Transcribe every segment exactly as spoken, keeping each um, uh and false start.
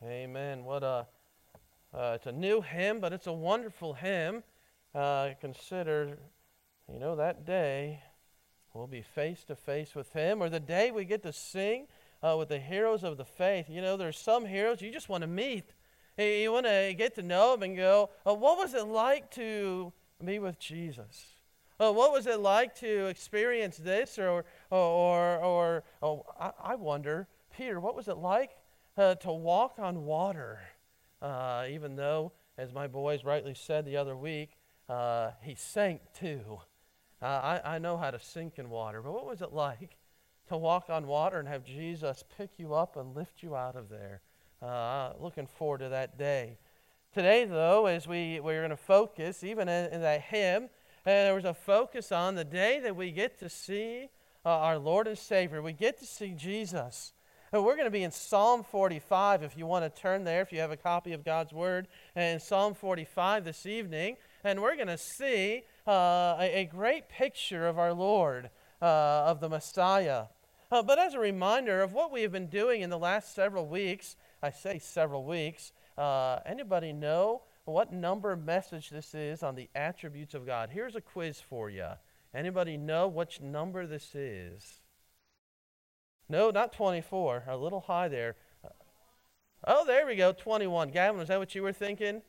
Amen. What a uh, it's a new hymn, but it's a wonderful hymn. Uh, consider, you know, that day we'll be face to face with Him, or the day we get to sing uh, with the heroes of the faith. You know, there's some heroes you just want to meet. You want to get to know them and go, oh, what was it like to be with Jesus? Oh, what was it like to experience this? Or, or, or oh, I, I wonder, Peter, what was it like uh, to walk on water? Uh, even though, as my boys rightly said the other week, uh, he sank too. Uh, I, I know how to sink in water, but what was it like to walk on water and have Jesus pick you up and lift you out of there? Uh, looking forward to that day. Today, though, as we, we're going to focus, even in, in that hymn, uh, there was a focus on the day that we get to see uh, our Lord and Savior. We get to see Jesus. And we're going to be in Psalm forty-five, if you want to turn there, if you have a copy of God's Word, and Psalm forty-five this evening. And we're going to see uh, a, a great picture of our Lord, uh, of the Messiah. Uh, but as a reminder of what we have been doing in the last several weeks, I say several weeks, uh, anybody know what number message this is on the attributes of God? Here's a quiz for you. Anybody know which number this is? No, not twenty-four. A little high there. Oh, there we go, twenty-one. Gavin, was that what you were thinking?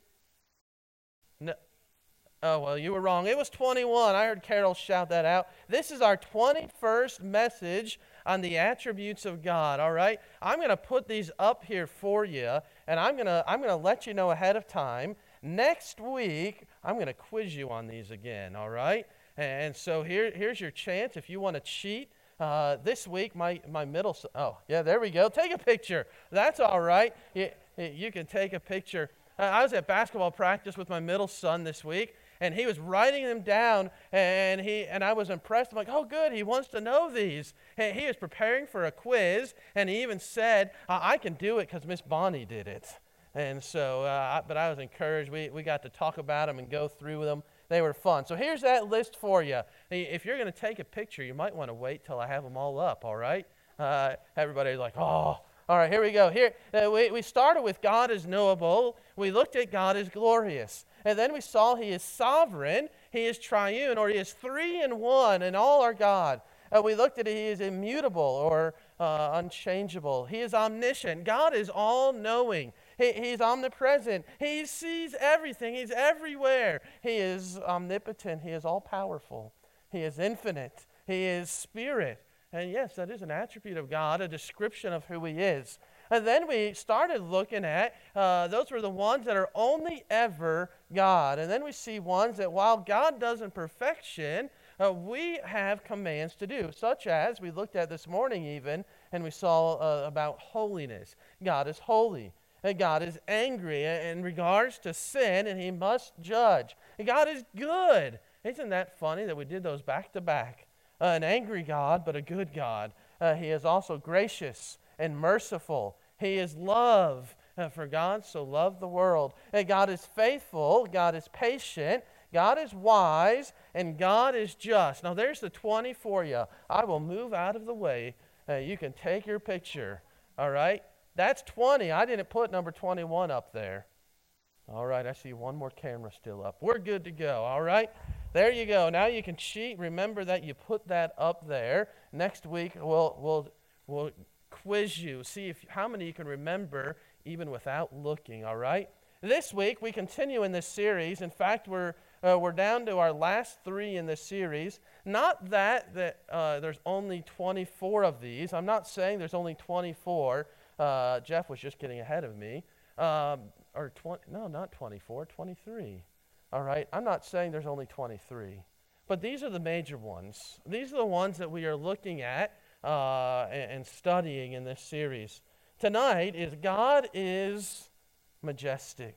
No. Oh, well, you were wrong. It was twenty-one. I heard Carol shout that out. This is our twenty-first message on the attributes of God, all right? I'm going to put these up here for you, and I'm going to I'm going to let you know ahead of time. Next week, I'm going to quiz you on these again, all right? And so here, here's your chance if you want to cheat. Uh, this week, my, my middle son, oh, yeah, there we go. Take a picture. That's all right. You, you can take a picture. Uh, I was at basketball practice with my middle son this week, and he was writing them down, and he and I was impressed. I'm like, oh, good, he wants to know these. And he was preparing for a quiz, and he even said, I can do it because Miss Bonnie did it. And so, uh, but I was encouraged. We, we got to talk about them and go through them. They were fun. So here's that list for you. If you're going to take a picture, you might want to wait till I have them all up, all right? Uh, everybody's like, oh. All right, here we go. Here uh, we, we started with God is knowable. We looked at God is glorious. And then we saw He is sovereign, He is triune, or He is three in one, and all are God. Uh, we looked at He is immutable or uh, unchangeable. He is omniscient. God is all-knowing. He, he's omnipresent. He sees everything. He's everywhere. He is omnipotent. He is all-powerful. He is infinite. He is spirit. And yes, that is an attribute of God, a description of who He is. And then we started looking at, uh, those were the ones that are only ever God. And then we see ones that while God does in perfection, uh, we have commands to do, such as we looked at this morning even, and we saw uh, about holiness. God is holy. And God is angry in regards to sin, and He must judge. And God is good. Isn't that funny that we did those back to back? Uh, an angry God, but a good God. Uh, he is also gracious and merciful. He is love. Uh, for God so loved the world. And God is faithful. God is patient. God is wise. And God is just. Now there's the twenty for you. I will move out of the way. Uh, you can take your picture. All right? That's twenty. I didn't put number twenty-one up there. All right, I see one more camera still up. We're good to go, all right? There you go. Now you can cheat. Remember that you put that up there. Next week, we'll we'll we'll quiz you. See if how many you can remember even without looking, all right? This week, we continue in this series. In fact, we're uh, we're down to our last three in this series. Not that, that uh, there's only twenty-four of these. I'm not saying there's only twenty-four. Uh, Jeff was just getting ahead of me. Um, or twenty, no, not twenty-four, twenty-three. All right, I'm not saying there's only twenty-three. But these are the major ones. These are the ones that we are looking at uh, and, and studying in this series. Tonight is God is majestic.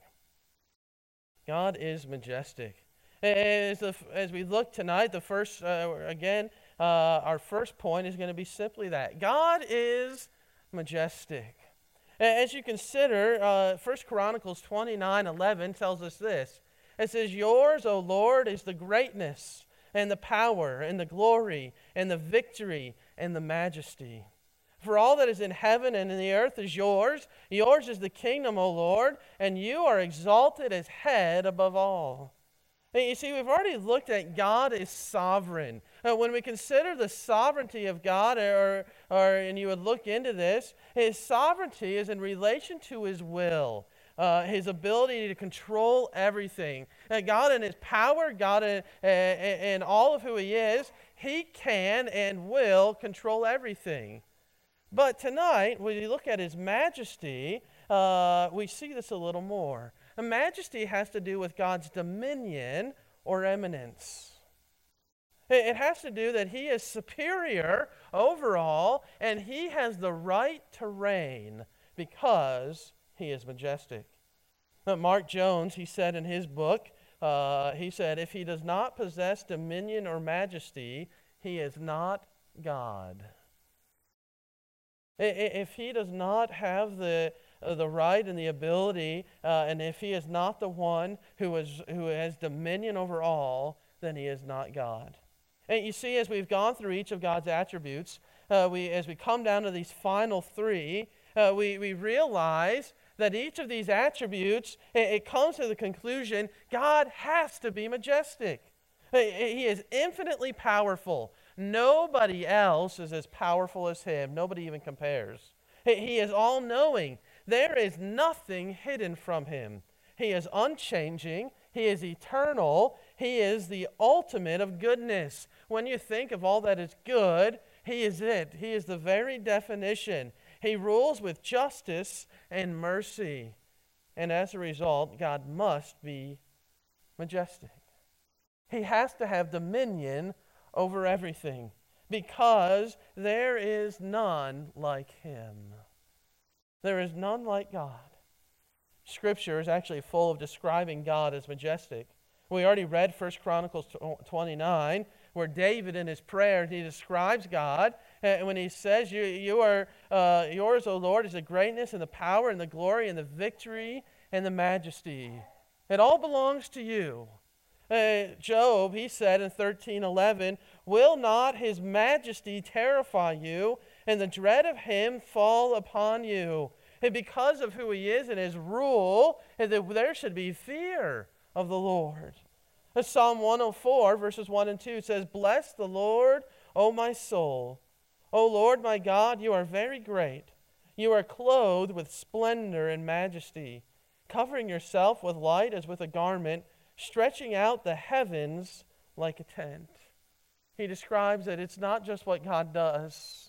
God is majestic. As, the, as we look tonight, the first, uh, again, uh, our first point is going to be simply that. God is majestic. As you consider, uh, First Chronicles twenty-nine eleven tells us this. It says, yours, O Lord, is the greatness and the power and the glory and the victory and the majesty. For all that is in heaven and in the earth is yours. Yours is the kingdom, O Lord, and you are exalted as head above all. And you see, we've already looked at God as sovereign. Uh, when we consider the sovereignty of God, or, or and you would look into this, his sovereignty is in relation to his will. Uh, his ability to control everything. Uh, God in his power, God in, uh, in all of who he is, he can and will control everything. But tonight, when you look at his majesty, uh, we see this a little more. And majesty has to do with God's dominion or eminence. It, it has to do that he is superior overall, and he has the right to reign because he is majestic. But Mark Jones, he said in his book, uh, he said, if he does not possess dominion or majesty, he is not God. If he does not have the uh, the right and the ability, uh, and if he is not the one who is who has dominion over all, then he is not God. And you see, as we've gone through each of God's attributes, uh, we as we come down to these final three, uh, we we realize that each of these attributes, it, it comes to the conclusion, God has to be majestic. He is infinitely powerful. Nobody else is as powerful as him. Nobody even compares. He is all-knowing. There is nothing hidden from him. He is unchanging. He is eternal. He is the ultimate of goodness. When you think of all that is good, he is it. He is the very definition. He rules with justice and mercy. And as a result, God must be majestic. He has to have dominion over everything because there is none like him. There is none like God. Scripture is actually full of describing God as majestic. We already read First Chronicles twenty-nine, where David in his prayer, he describes God. And when he says, you, you are uh, yours, O Lord, is the greatness and the power and the glory and the victory and the majesty. It all belongs to you. Uh, Job, he said in thirteen eleven, will not his majesty terrify you, and the dread of him fall upon you? And because of who he is and his rule, and that there should be fear of the Lord. Uh, Psalm one oh four, verses one and two says, bless the Lord, O my soul. O Lord my God, you are very great. You are clothed with splendor and majesty, covering yourself with light as with a garment, stretching out the heavens like a tent. He describes that it's not just what God does.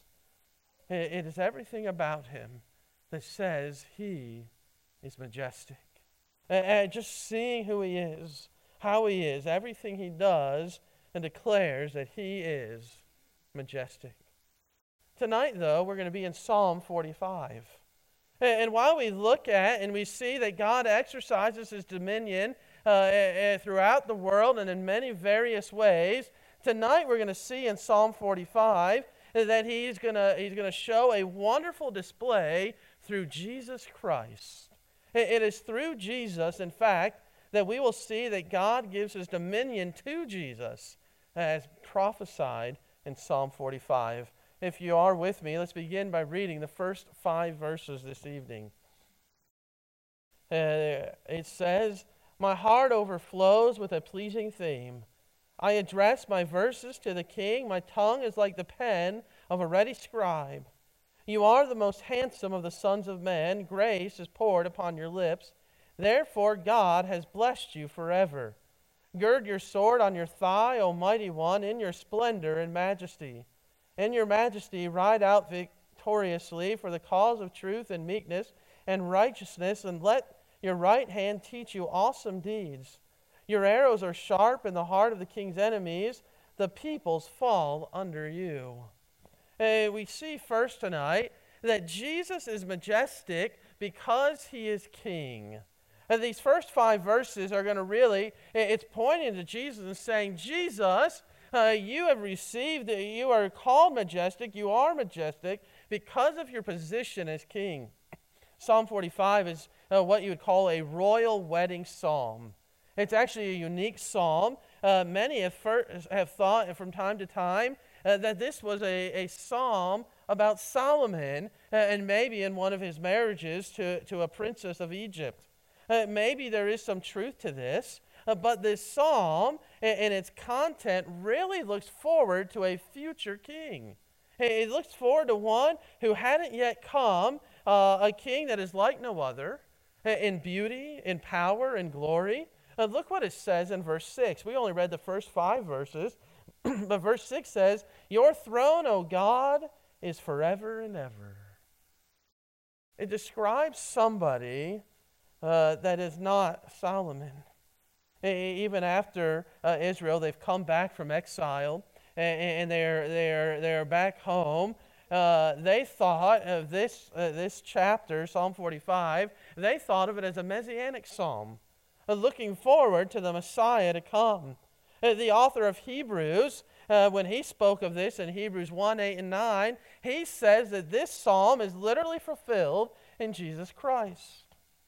It is everything about him that says he is majestic. And just seeing who he is, how he is, everything he does, and declares that he is majestic. Tonight, though, we're going to be in Psalm forty-five. And while we look at and we see that God exercises his dominion Uh, throughout the world and in many various ways, tonight we're going to see in Psalm forty-five that he's going to he's going to show a wonderful display through Jesus Christ. It, it is through Jesus, in fact, that we will see that God gives his dominion to Jesus, as prophesied in Psalm forty-five. If you are with me, let's begin by reading the first five verses this evening. Uh, it says, my heart overflows with a pleasing theme. I address my verses to the king. My tongue is like the pen of a ready scribe. You are the most handsome of the sons of men. Grace is poured upon your lips. Therefore God has blessed you forever. Gird your sword on your thigh, O mighty one, in your splendor and majesty. In your majesty ride out victoriously for the cause of truth and meekness and righteousness, and let your right hand teach you awesome deeds. Your arrows are sharp in the heart of the king's enemies. The peoples fall under you. Uh, we see first tonight that Jesus is majestic because he is king. And these first five verses are going to really, it's pointing to Jesus and saying, Jesus, uh, you have received, you are called majestic, you are majestic because of your position as king. Psalm forty-five is uh, what you would call a royal wedding psalm. It's actually a unique psalm. Uh, many have, fir- have thought from time to time uh, that this was a, a psalm about Solomon uh, and maybe in one of his marriages to, to a princess of Egypt. Uh, maybe there is some truth to this, uh, but this psalm and, and its content really looks forward to a future king. It looks forward to one who hadn't yet come, uh, a king that is like no other, in beauty, in power, in glory. Uh, look what it says in verse six. We only read the first five verses, but verse six says, "Your throne, O God, is forever and ever." It describes somebody uh, that is not Solomon. Even after uh, Israel, they've come back from exile, and they're they're they're back home. Uh, they thought of this uh, this chapter, Psalm forty-five. They thought of it as a messianic psalm, uh, looking forward to the Messiah to come. Uh, the author of Hebrews, uh, when he spoke of this in Hebrews one, eight, and nine, he says that this psalm is literally fulfilled in Jesus Christ.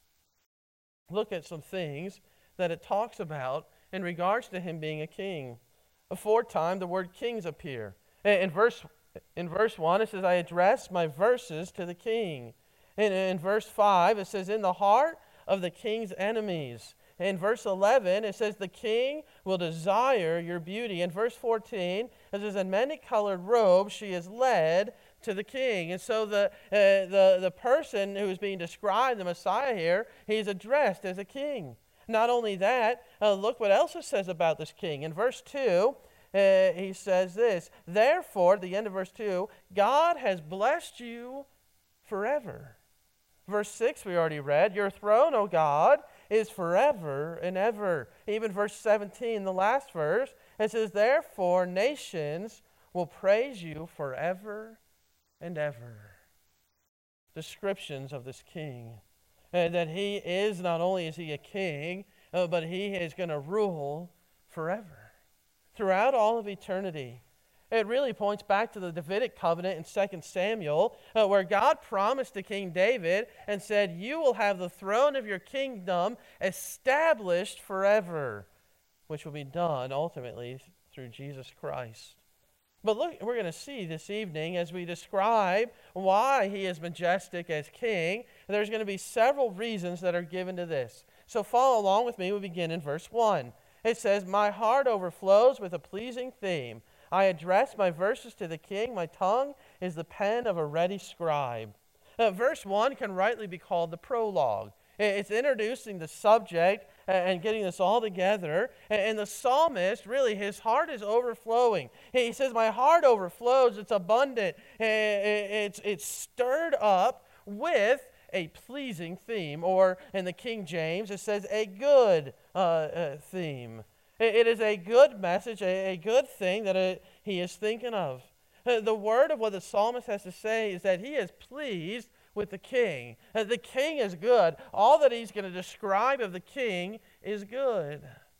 Look at some things that it talks about in regards to him being a king. Four times the word kings appear. In verse, in verse one, it says, "I address my verses to the king." In, in verse five, it says, "In the heart of the king's enemies." In verse eleven, it says, "The king will desire your beauty." In verse fourteen, it says, "In many-colored robes she is led to the king." And so the, uh, the, the person who is being described, the Messiah here, he's addressed as a king. Not only that, uh, look what else it says about this king. In verse two, uh, he says this, "Therefore," at the end of verse two, "God has blessed you forever." Verse six we already read, "Your throne, O God, is forever and ever." Even verse seventeen, the last verse, it says, "Therefore nations will praise you forever and ever." Descriptions of this king. Uh, that he is, not only is he a king, uh, but he is going to rule forever, throughout all of eternity. It really points back to the Davidic covenant in Second Samuel, uh, where God promised to King David and said, "You will have the throne of your kingdom established forever," which will be done ultimately through Jesus Christ. But look, we're going to see this evening as we describe why he is majestic as king, there's going to be several reasons that are given to this. So follow along with me. We begin in verse one. It says, "My heart overflows with a pleasing theme. I address my verses to the king. My tongue is the pen of a ready scribe." Uh, verse one can rightly be called the prologue. It's introducing the subject and getting this all together. And the psalmist, really, his heart is overflowing. He says, "My heart overflows. It's abundant. It's, it's stirred up with a pleasing theme." Or in the King James, it says a good uh, uh, theme. It is a good message, a, a good thing that it, he is thinking of. The word of what the psalmist has to say is that he is pleased with the king. The king is good. All that he's going to describe of the king is good.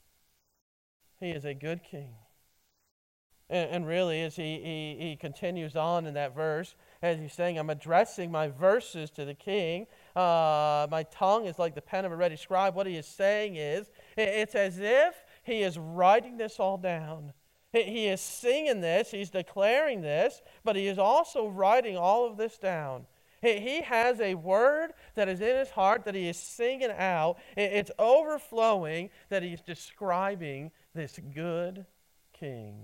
He is a good king. And, and really, as he, he, he continues on in that verse, as he's saying, "I'm addressing my verses to the king. Uh, my tongue is like the pen of a ready scribe." What he is saying is, it's as if he is writing this all down. He is singing this, he's declaring this, but he is also writing all of this down. He has a word that is in his heart that he is singing out. It's overflowing that he's describing this good king.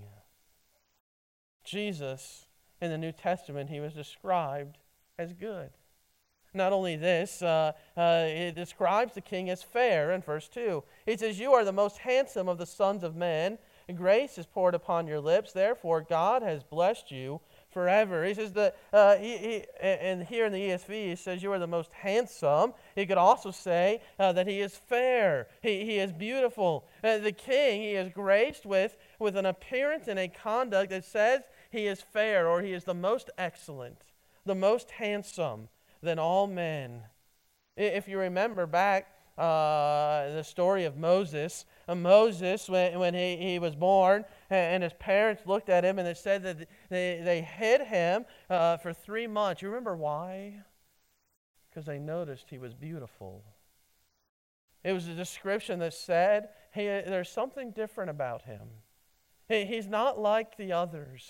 Jesus, in the New Testament, he was described as good. Not only this, uh, uh, it describes the king as fair in verse two. It says, "You are the most handsome of the sons of men. Grace is poured upon your lips. Therefore, God has blessed you forever." He says that, uh, he, he, and here in the E S V, he says, "You are the most handsome." He could also say uh, that he is fair. He, he is beautiful. Uh, the king, he is graced with, with an appearance and a conduct that says he is fair, or he is the most excellent, the most handsome than all men. If you remember back uh, the story of Moses, uh, Moses, when, when he, he was born, and his parents looked at him, and it said that they, they hid him uh, for three months. You remember why? Because they noticed he was beautiful. It was a description that said, hey, there's something different about him. He, he's not like the others.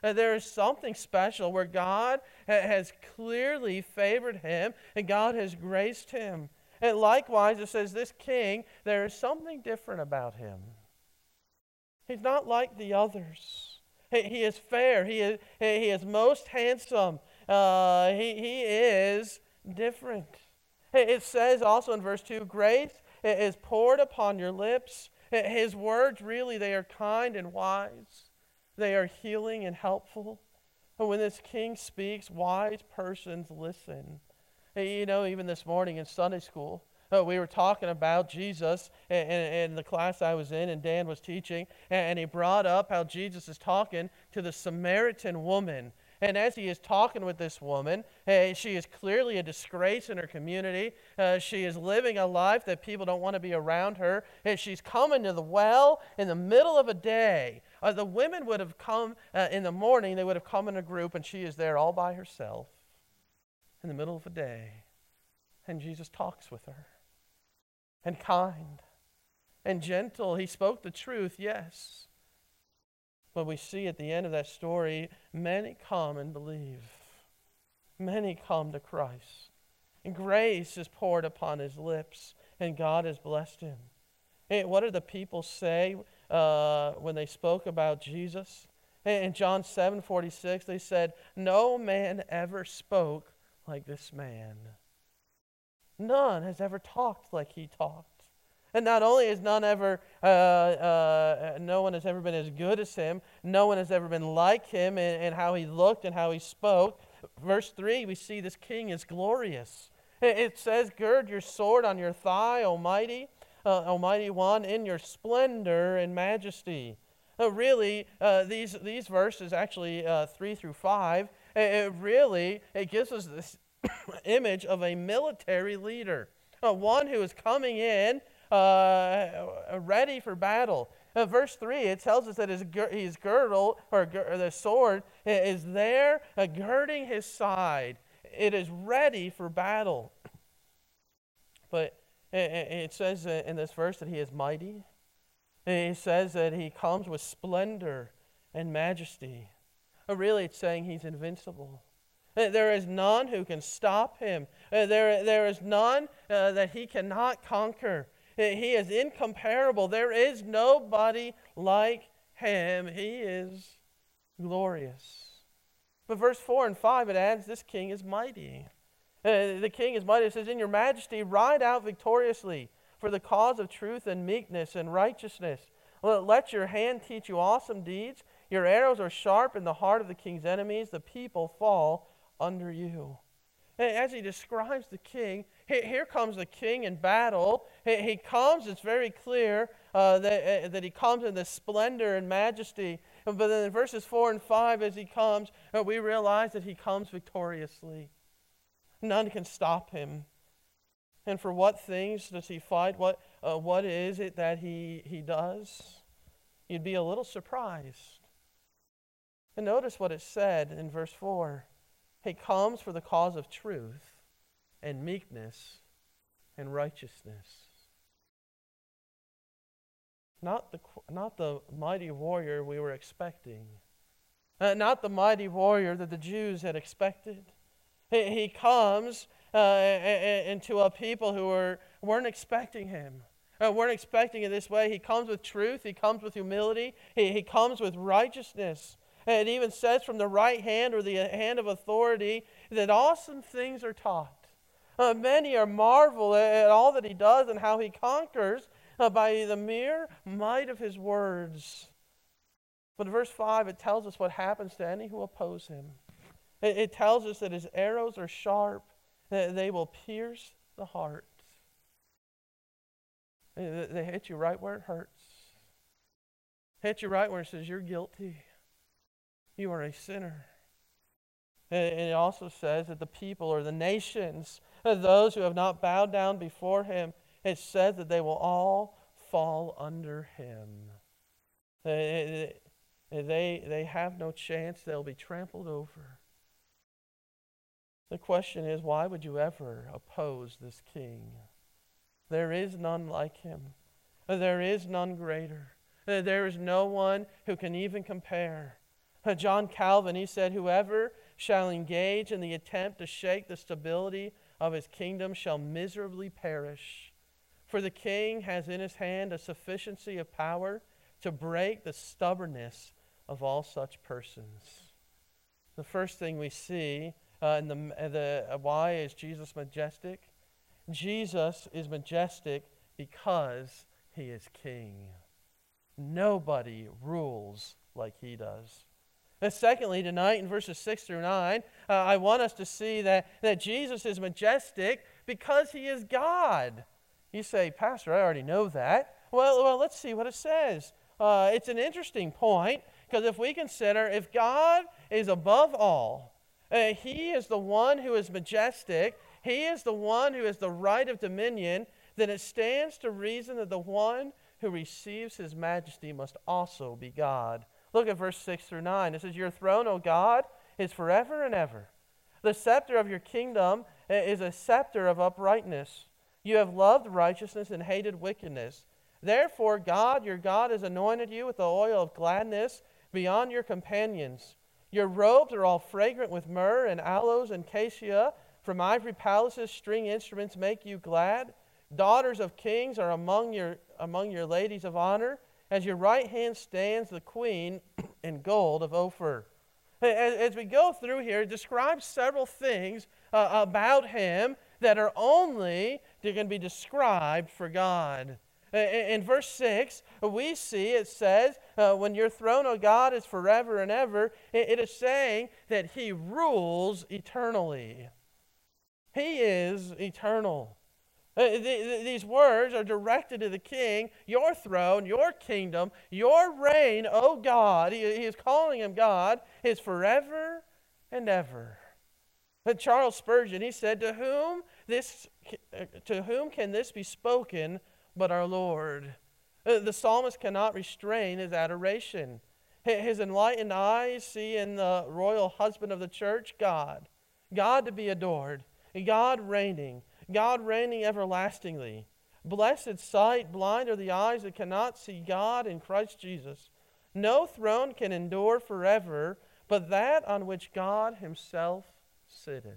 Uh, there is something special where God ha- has clearly favored him and God has graced him. And likewise, it says this king, there is something different about him. He's not like the others. He, he is fair. He is, he is most handsome. Uh, he, he is different. It says also in verse two, grace is poured upon your lips. His words, really, they are kind and wise. They are healing and helpful. And when this king speaks, wise persons listen. You know, even this morning in Sunday school, uh, we were talking about Jesus in, in the class I was in, and Dan was teaching, and he brought up how Jesus is talking to the Samaritan woman. And as he is talking with this woman, uh, she is clearly a disgrace in her community. Uh, she is living a life that people don't want to be around her. And she's coming to the well in the middle of a day. Uh, the women would have come uh, in the morning, they would have come in a group, and she is there all by herself in the middle of a day. And Jesus talks with her. And kind and gentle. He spoke the truth, yes. But we see at the end of that story, many come and believe. Many come to Christ. And grace is poured upon his lips, and God has blessed him. And what did the people say uh, when they spoke about Jesus? In John seven forty-six, they said, no man ever spoke like this man. None has ever talked like he talked. And not only has none ever, uh, uh, no one has ever been as good as him, no one has ever been like him in, in how he looked and how he spoke. Verse three, we see this king is glorious. It, it says, gird your sword on your thigh, Almighty, uh, Almighty One, in your splendor and majesty. Uh, really, uh, these, these verses, actually uh, three through five, it, it really, it gives us this image of a military leader, uh, one who is coming in uh, ready for battle. Uh, verse three, it tells us that his, his girdle, or, or the sword, is there uh, girding his side. It is ready for battle. But it, it says in this verse that he is mighty. It says that he comes with splendor and majesty. Uh, really, it's saying he's invincible. There is none who can stop him. There, there is none uh, that he cannot conquer. He is incomparable. There is nobody like him. He is glorious. But verse four and five, it adds, this king is mighty. Uh, the king is mighty. It says, in your majesty, ride out victoriously for the cause of truth and meekness and righteousness. Let your hand teach you awesome deeds. Your arrows are sharp in the heart of the king's enemies. The people fall under you. As he describes the king, here comes the king in battle. He comes, it's very clear uh, that, uh, that he comes in this splendor and majesty. But then in verses four and five, as he comes, uh, we realize that he comes victoriously. None can stop him. And for what things does he fight? What, uh, what is it that he, he does? You'd be a little surprised. And notice what it said in verse four. He comes for the cause of truth and meekness and righteousness. Not the, not the mighty warrior we were expecting. Uh, not the mighty warrior that the Jews had expected. He, he comes uh, into a people who were, weren't expecting him. Uh, weren't expecting it this way. He comes with truth. He comes with humility. He, he comes with righteousness. It even says from the right hand or the hand of authority that awesome things are taught. Uh, many are marvel at all that he does and how he conquers uh, by the mere might of his words. But in verse five, it tells us what happens to any who oppose him. It, it tells us that his arrows are sharp, that they will pierce the heart. They, they hit you right where it hurts. Hit you right where it says you're guilty. You are a sinner. And it also says that the people or the nations, those who have not bowed down before him, it says that they will all fall under him. They, they, they have no chance. They'll be trampled over. The question is, why would you ever oppose this king? There is none like him. There is none greater. There is no one who can even compare. Uh, John Calvin, he said, "Whoever shall engage in the attempt to shake the stability of his kingdom shall miserably perish. For the king has in his hand a sufficiency of power to break the stubbornness of all such persons." The first thing we see uh, in the, uh, the uh, why is Jesus majestic? Jesus is majestic because he is king. Nobody rules like he does. And secondly, tonight in verses six through nine, uh, I want us to see that, that Jesus is majestic because he is God. You say, "Pastor, I already know that." Well, well let's see what it says. Uh, it's an interesting point, because if we consider, if God is above all, uh, he is the one who is majestic, he is the one who has the right of dominion, then it stands to reason that the one who receives his majesty must also be God. Look at verse six through nine. It says, "Your throne, O God, is forever and ever. The scepter of your kingdom is a scepter of uprightness. You have loved righteousness and hated wickedness. Therefore, God, your God, has anointed you with the oil of gladness beyond your companions. Your robes are all fragrant with myrrh and aloes and cassia. From ivory palaces, string instruments make you glad. Daughters of kings are among your, among your ladies of honor. As your right hand stands the queen in gold of Ophir." As, as we go through here, it describes several things uh, about him that are only that can be described for God. In verse six, we see it says, uh, when your throne, O God, is forever and ever, it, it is saying that he rules eternally. He is eternal. Uh, th- th- these words are directed to the king. Your throne, your kingdom, your reign, O God, he, he is calling him God, is forever and ever. And Charles Spurgeon, he said, to whom this, to whom can this be spoken but our Lord? Uh, the psalmist cannot restrain his adoration. His enlightened eyes see in the royal husband of the church God. God to be adored. God reigning. God reigning everlastingly. Blessed sight, blind are the eyes that cannot see God in Christ Jesus. No throne can endure forever, but that on which God himself sitteth.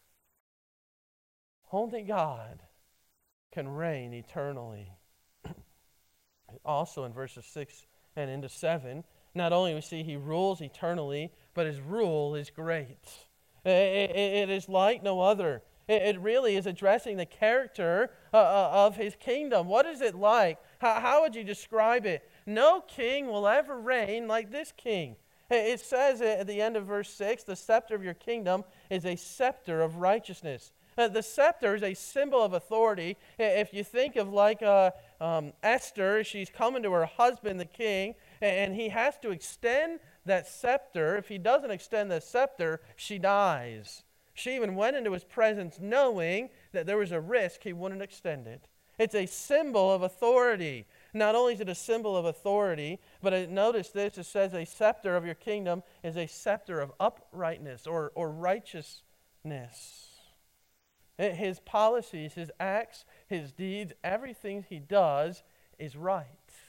Only God can reign eternally. Also in verses six and into seven, not only we see he rules eternally, but his rule is great. It is like no other. It really is addressing the character of his kingdom. What is it like? How would you describe it? No king will ever reign like this king. It says at the end of verse six, the scepter of your kingdom is a scepter of righteousness. Uh, the scepter is a symbol of authority. If you think of like uh, um, Esther, she's coming to her husband, the king, and he has to extend that scepter. If he doesn't extend the scepter, she dies. She even went into his presence knowing that there was a risk he wouldn't extend it. It's a symbol of authority. Not only is it a symbol of authority, but it, notice this, it says a scepter of your kingdom is a scepter of uprightness or, or righteousness. His policies, his acts, his deeds, everything he does is right.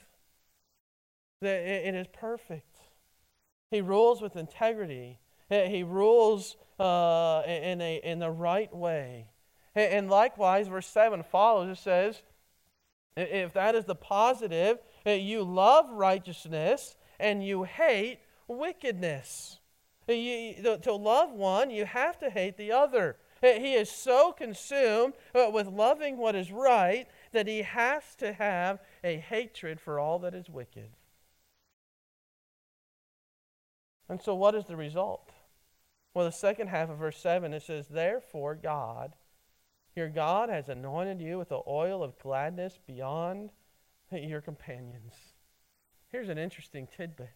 It is perfect. He rules with integrity. He rules uh, in, a, in the right way. And likewise, verse seven follows, it says, if that is the positive, you love righteousness and you hate wickedness. You, to love one, you have to hate the other. He is so consumed with loving what is right that he has to have a hatred for all that is wicked. And so what is the result? Well, the second half of verse seven, it says, therefore God, your God has anointed you with the oil of gladness beyond your companions. Here's an interesting tidbit.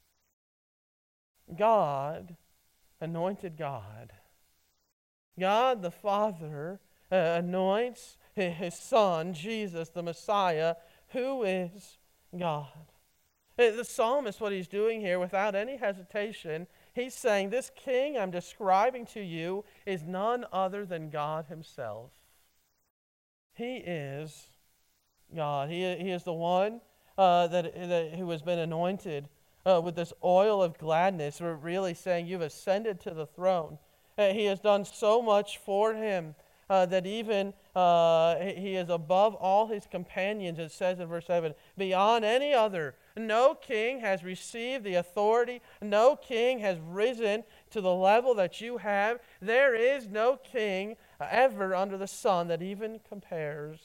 God anointed God. God the Father uh, anoints his Son, Jesus, the Messiah, who is God. The psalmist, what he's doing here, without any hesitation, he's saying, this king I'm describing to you is none other than God himself. He is God. He, he is the one uh, that, that who has been anointed uh, with this oil of gladness. We're really saying you've ascended to the throne. Uh, he has done so much for him uh, that even uh, he is above all his companions, it says in verse seven, beyond any other. No king has received the authority. No king has risen to the level that you have. There is no king ever under the sun that even compares.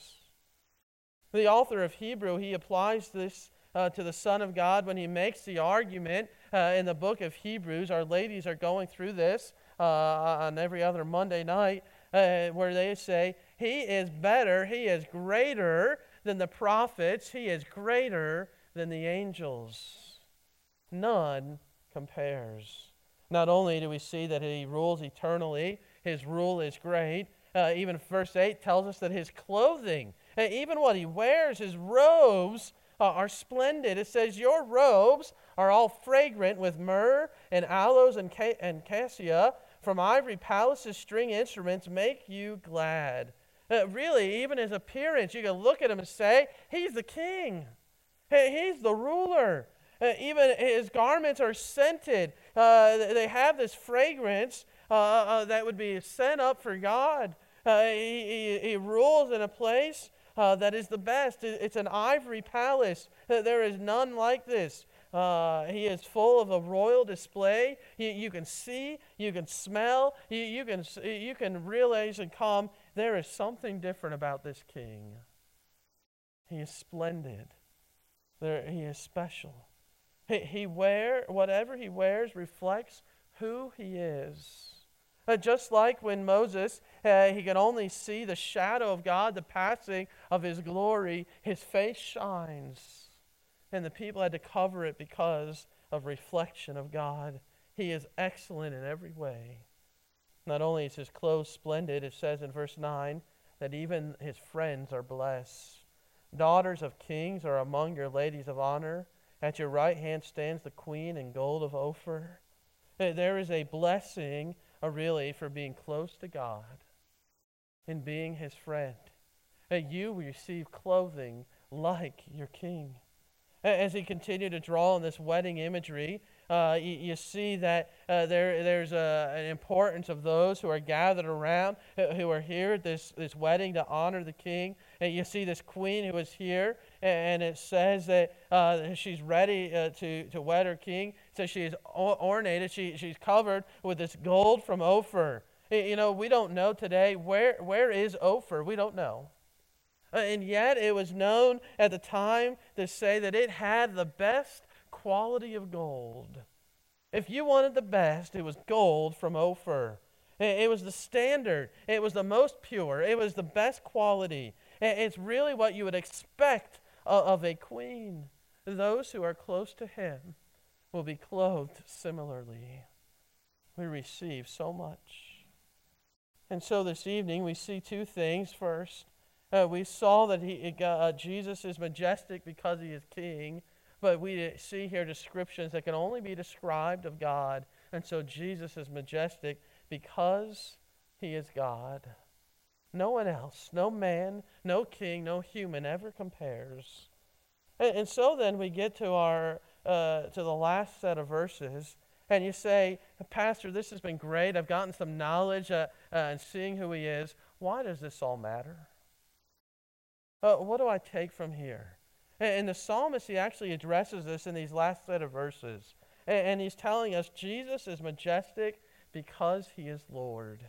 The author of Hebrew, he applies this uh, to the Son of God when he makes the argument uh, in the book of Hebrews. Our ladies are going through this uh, on every other Monday night, uh, where they say, he is better, he is greater than the prophets, he is greater than the angels. None compares. Not only do we see that he rules eternally, his rule is great. Uh, even verse eight tells us that his clothing, uh, even what he wears, his robes uh, are splendid. It says, your robes are all fragrant with myrrh and aloes and, ca- and cassia. From ivory palaces, string instruments make you glad. Uh, really, even his appearance, you can look at him and say, he's the king. He's the ruler. Uh, even his garments are scented. Uh, they have this fragrance uh, uh, that would be sent up for God. Uh, he, he, he rules in a place uh, that is the best. It, it's an ivory palace. Uh, there is none like this. Uh, he is full of a royal display. You, you can see, you can smell, you, you can you can realize and come. There is something different about this king. He is splendid. There, he is special. He, he wear whatever he wears reflects who he is. Uh, just like when Moses, uh, he could only see the shadow of God, the passing of his glory, his face shines. And the people had to cover it because of reflection of God. He is excellent in every way. Not only is his clothes splendid, it says in verse nine that even his friends are blessed. Daughters of kings are among your ladies of honor. At your right hand stands the queen in gold of Ophir. There is a blessing, uh, really, for being close to God and being his friend. That you receive clothing like your king. As he continued to draw on this wedding imagery, uh, you, you see that uh, there, there's a, an importance of those who are gathered around, who are here at this, this wedding to honor the king. And you see this queen who is here, and it says that uh, she's ready uh, to, to wed her king. It says she is ornated, she, she's covered with this gold from Ophir. You know, we don't know today, where where is Ophir? We don't know. Uh, and yet it was known at the time to say that it had the best quality of gold. If you wanted the best, it was gold from Ophir. It, it was the standard. It was the most pure. It was the best quality. It, it's really what you would expect of, of a queen. Those who are close to him will be clothed similarly. We receive so much. And so this evening we see two things. First, Uh, we saw that he, uh, Jesus is majestic because he is king, but we see here descriptions that can only be described of God. And so Jesus is majestic because he is God. No one else, no man, no king, no human ever compares. And, and so then we get to our uh, to the last set of verses, and you say, Pastor, this has been great. I've gotten some knowledge uh, uh, and seeing who he is. Why does this all matter? Uh, what do I take from here? And, and the psalmist, he actually addresses this in these last set of verses. And, and he's telling us Jesus is majestic because he is Lord.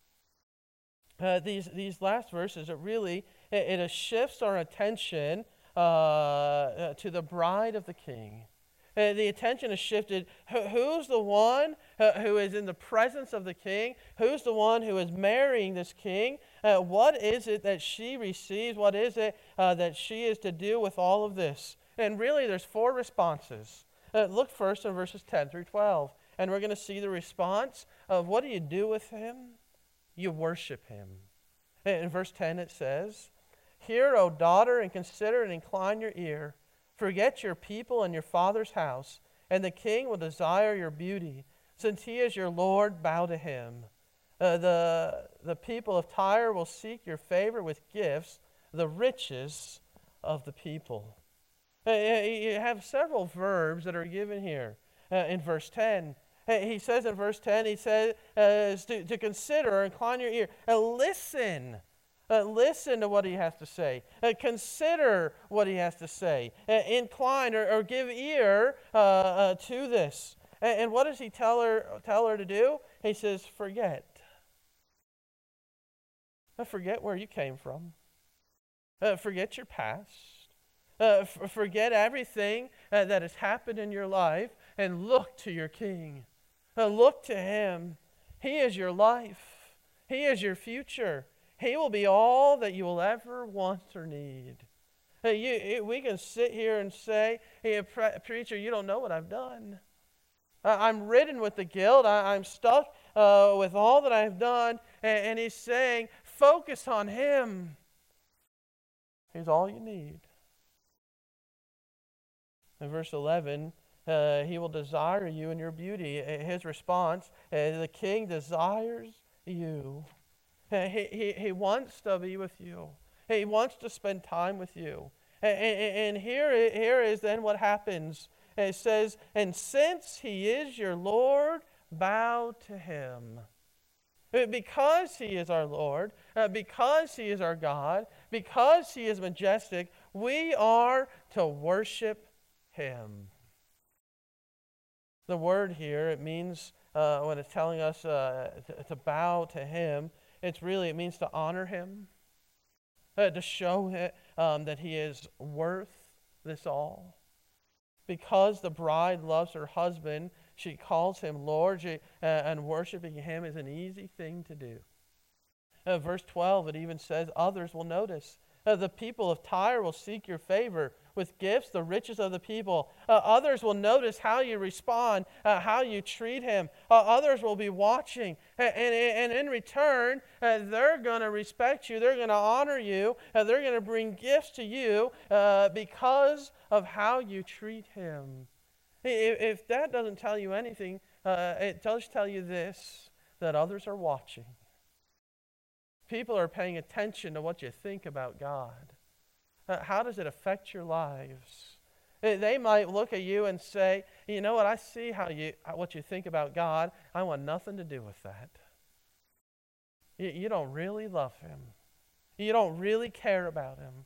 Uh, these, these last verses, it really, it, it shifts our attention uh, uh, to the bride of the king. Uh, the attention is shifted. Who, who's the one uh, who is in the presence of the king? Who's the one who is marrying this king? Uh, what is it that she receives? What is it uh, that she is to do with all of this? And really, there's four responses. Uh, look first in verses ten through twelve. And we're going to see the response of what do you do with him? You worship him. In verse ten it says, Hear, O daughter, and consider and incline your ear. Forget your people and your father's house, and the king will desire your beauty. Since he is your Lord, bow to him. Uh, the, the people of Tyre will seek your favor with gifts, the riches of the people. Uh, you have several verbs that are given here uh, in verse ten. Uh, he says in verse ten, he says uh, to, to consider or incline your ear. Uh, listen. Uh, listen to what he has to say. Uh, consider what he has to say. Uh, incline or, or give ear uh, uh, to this. And, and what does he tell her, tell her to do? He says, forget. Uh, forget where you came from. Uh, forget your past. Uh, f- forget everything uh, that has happened in your life and look to your King. Uh, look to him. He is your life. He is your future. He will be all that you will ever want or need. Uh, you, it, we can sit here and say, hey, pre- preacher, you don't know what I've done. Uh, I'm ridden with the guilt. I, I'm stuck uh, with all that I've done. And, and he's saying, focus on him. He's all you need. In verse eleven, uh, he will desire you in your beauty. His response, uh, the King desires you. Uh, he, he, he wants to be with you. He wants to spend time with you. And, and, and here, here is then what happens. It says, and since he is your Lord, bow to him. Because he is our Lord, uh, because he is our God, because he is majestic, we are to worship him. The word here, it means, uh, when it's telling us uh, to, to bow to him, it's really, it means to honor him, uh, to show him, um, that he is worth this all. Because the bride loves her husband, she calls him Lord, she, uh, and worshiping him is an easy thing to do. Uh, verse twelve, it even says, others will notice. Uh, the people of Tyre will seek your favor with gifts, the riches of the people. Uh, others will notice how you respond, uh, how you treat him. Uh, others will be watching. And, and, and in return, uh, they're going to respect you. They're going to honor you. Uh, they're going to bring gifts to you uh, because of how you treat him. If, if that doesn't tell you anything, uh, it does tell you this, that others are watching. People are paying attention to what you think about God. Uh, how does it affect your lives? They might look at you and say, you know what, I see how you what you think about God. I want nothing to do with that. You, you don't really love him. You don't really care about him.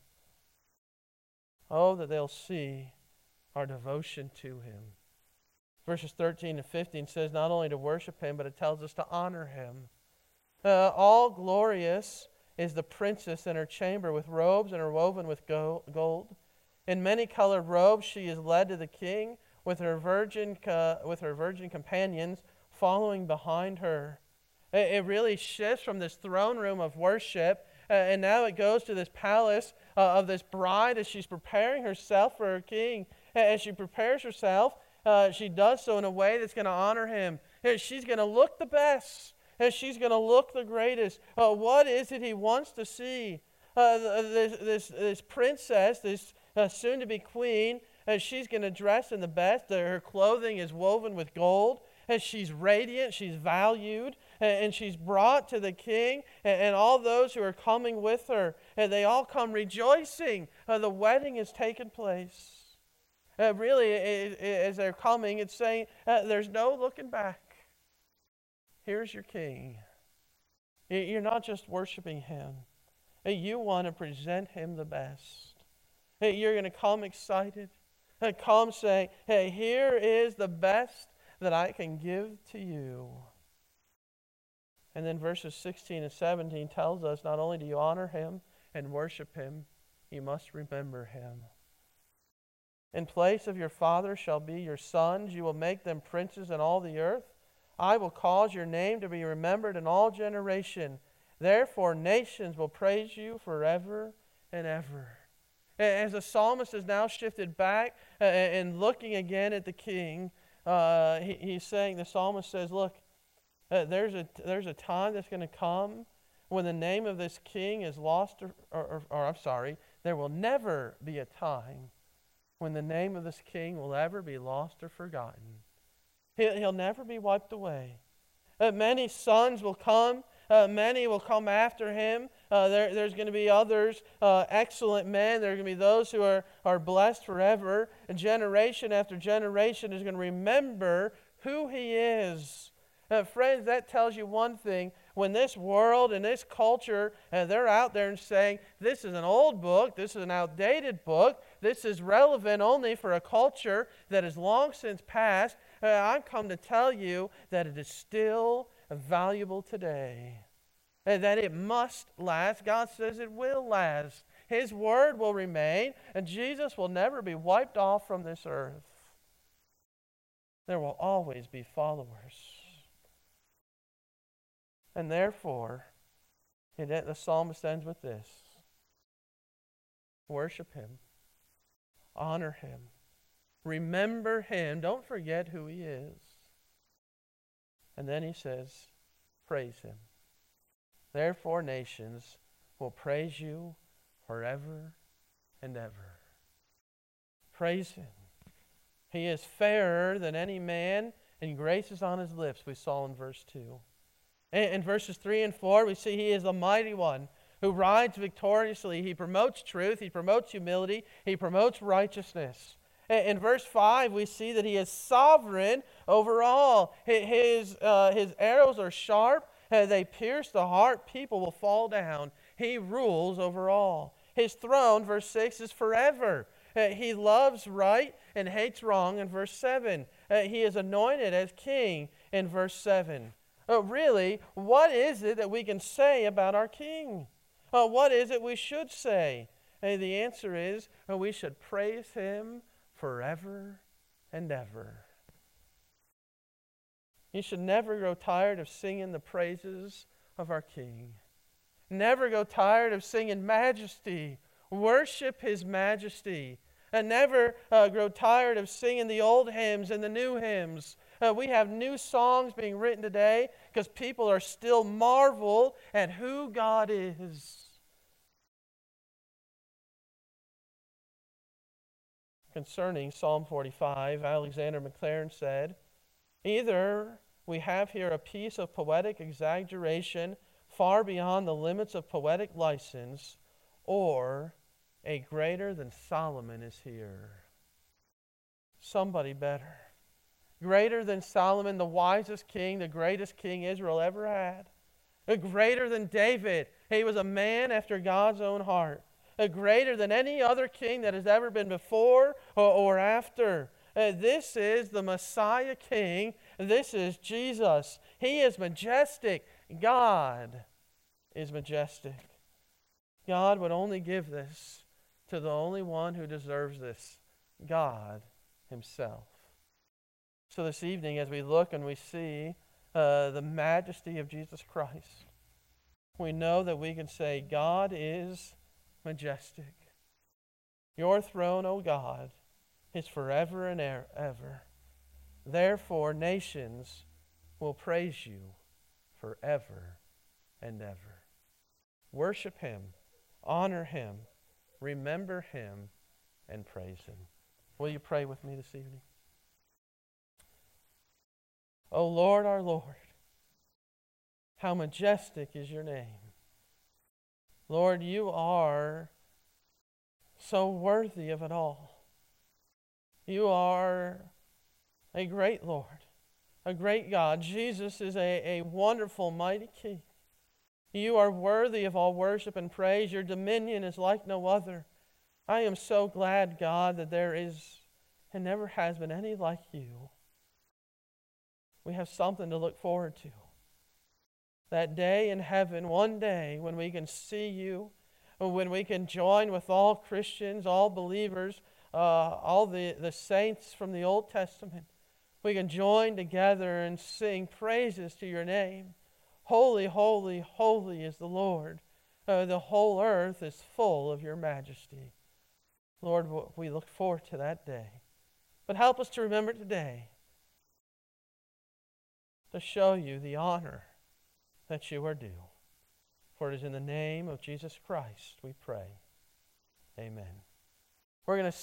Oh, that they'll see our devotion to him. Verses thirteen and fifteen says not only to worship him, but it tells us to honor him. Uh, all glorious is the princess in her chamber with robes and are woven with gold. In many-colored robes she is led to the king with her virgin uh, with her virgin companions following behind her. It, it really shifts from this throne room of worship, uh, and now it goes to this palace uh, of this bride as she's preparing herself for her king. As she prepares herself, uh, she does so in a way that's going to honor him. She's going to look the best. And she's going to look the greatest. Uh, what is it he wants to see? Uh, this, this, this princess, this uh, soon-to-be queen, uh, she's going to dress in the best. Her clothing is woven with gold. And she's radiant, she's valued, and, and she's brought to the king and, and all those who are coming with her. And they all come rejoicing. Uh, the wedding has taken place. Uh, really, it, it, as they're coming, it's saying uh, there's no looking back. Here's your king. You're not just worshiping him. You want to present him the best. You're going to come excited. Come saying, hey, here is the best that I can give to you. And then verses sixteen and seventeen tells us not only do you honor him and worship him, you must remember him. In place of your father shall be your sons. You will make them princes in all the earth. I will cause your name to be remembered in all generation. Therefore, nations will praise you forever and ever. As the psalmist is now shifted back uh, and looking again at the king, uh, he, he's saying, the psalmist says, look, uh, there's a there's a time that's going to come when the name of this king is lost, or, or, or, or I'm sorry, there will never be a time when the name of this king will ever be lost or forgotten. He'll never be wiped away. Uh, many sons will come. Uh, many will come after him. Uh, there, there's going to be others, uh, excellent men. There are going to be those who are, are blessed forever. And generation after generation is going to remember who He is. Uh, friends, that tells you one thing. When this world and this culture, uh, they're out there and saying, this is an old book, this is an outdated book, this is relevant only for a culture that is long since passed, uh, I've come to tell you that it is still valuable today. And that it must last. God says it will last. His word will remain, and Jesus will never be wiped off from this earth. There will always be followers. And therefore, it, the psalmist ends with this. Worship Him. Honor Him. Remember Him. Don't forget who He is. And then he says, praise Him. Therefore, nations will praise You forever and ever. Praise Him. He is fairer than any man, and grace is on His lips, we saw in verse two. In verses three and four, we see He is the mighty one who rides victoriously. He promotes truth. He promotes humility. He promotes righteousness. In verse five, we see that He is sovereign over all. His, uh, his arrows are sharp. They pierce the heart. People will fall down. He rules over all. His throne, verse six, is forever. He loves right and hates wrong in verse seven. He is anointed as king in verse seven. Uh, really, what is it that we can say about our King? Uh, what is it we should say? And the answer is uh, we should praise Him forever and ever. You should never grow tired of singing the praises of our King. Never go tired of singing majesty. Worship His majesty. And never uh, grow tired of singing the old hymns and the new hymns. Uh, we have new songs being written today because people are still marvel at who God is. Concerning Psalm forty-five, Alexander Maclaren said, either we have here a piece of poetic exaggeration far beyond the limits of poetic license, or a greater than Solomon is here. Somebody better. Greater than Solomon, the wisest king, the greatest king Israel ever had. A greater than David. He was a man after God's own heart. A greater than any other king that has ever been before or, or after. Uh, this is the Messiah King. This is Jesus. He is majestic. God is majestic. God would only give this to the only one who deserves this, God Himself. So this evening, as we look and we see uh, the majesty of Jesus Christ, we know that we can say, God is majestic. Your throne, O God, is forever and ever. Therefore, nations will praise You forever and ever. Worship Him, honor Him, remember Him, and praise Him. Will you pray with me this evening? O Lord, our Lord, how majestic is Your name. Lord, You are so worthy of it all. You are a great Lord, a great God. Jesus is a, a wonderful, mighty King. You are worthy of all worship and praise. Your dominion is like no other. I am so glad, God, that there is and never has been any like You. We have something to look forward to. That day in heaven, one day when we can see You, when we can join with all Christians, all believers, uh, all the, the saints from the Old Testament. We can join together and sing praises to Your name. Holy, holy, holy is the Lord. Uh, the whole earth is full of Your majesty. Lord, we look forward to that day. But help us to remember today to show You the honor that You are due. For it is in the name of Jesus Christ we pray. Amen. We're going to